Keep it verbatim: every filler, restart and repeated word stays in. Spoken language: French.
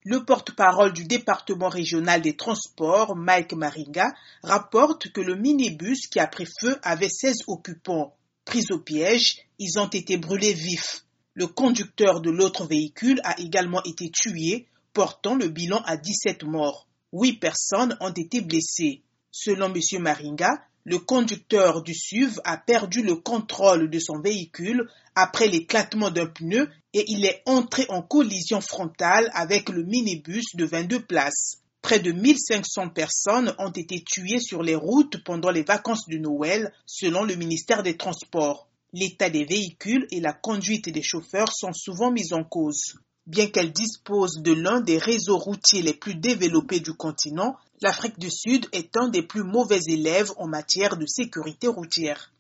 Le porte-parole du département régional des transports, Mike Maringa, rapporte que le minibus qui a pris feu avait seize occupants. Pris au piège, ils ont été brûlés vifs. Le conducteur de l'autre véhicule a également été tué, portant le bilan à dix-sept morts. Huit personnes ont été blessées. Selon M. Maringa, le conducteur du S U V a perdu le contrôle de son véhicule après l'éclatement d'un pneu et il est entré en collision frontale avec le minibus de vingt-deux places. Près de mille cinq cents personnes ont été tuées sur les routes pendant les vacances de Noël, selon le ministère des Transports. L'état des véhicules et la conduite des chauffeurs sont souvent mis en cause. Bien qu'elle dispose de l'un des réseaux routiers les plus développés du continent, l'Afrique du Sud est un des plus mauvais élèves en matière de sécurité routière.